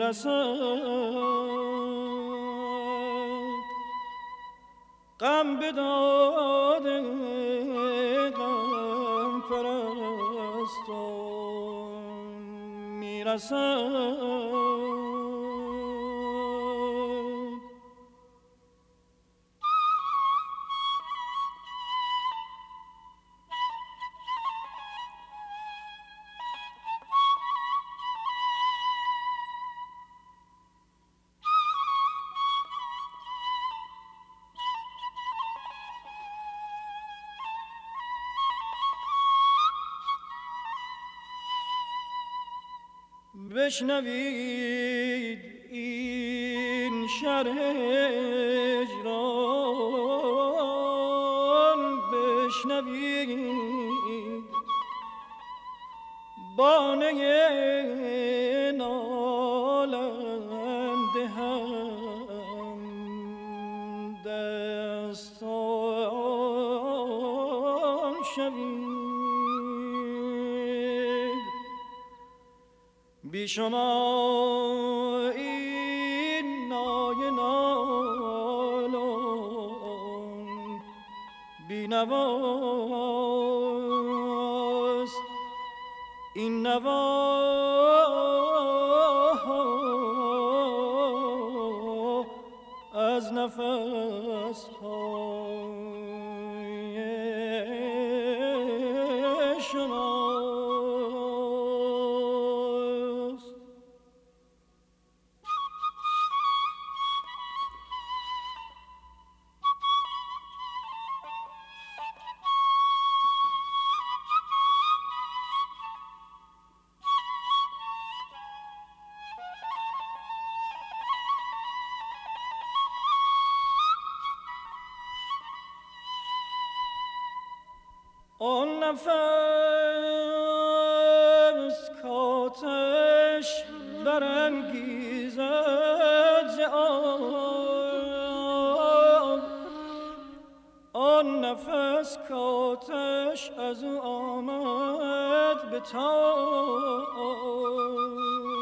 غم به داد غم پرستان میرسد. بشنوید این شرح اجران، بشنوید بانه نالنده هم دستان شوید. بی شما این نای نالان بی نواست، این نوا از نفس های شما. آن نفس کاتش برانگیزد ز آب، آن نفس کاتش از او آمد به تاب.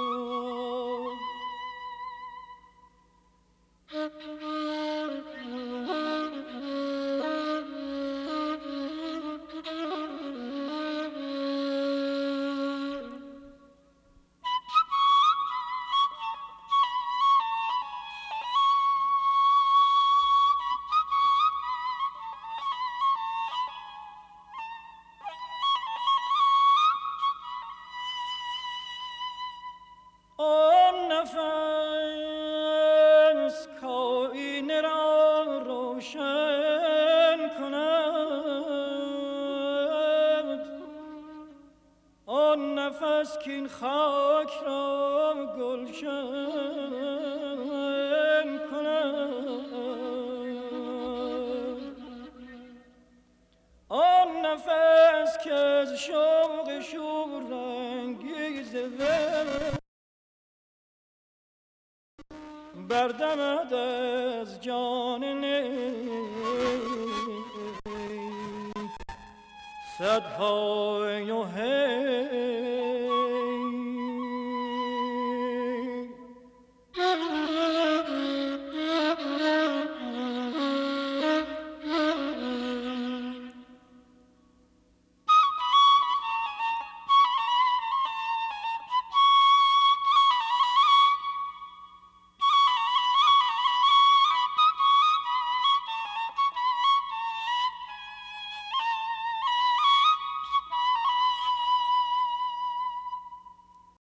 آن نفس کائنه را روشن کند، آن نفس کین خاک را گلشن کند، آن نفس که از شوق شورانگیز بردمد از جان نی صدهای و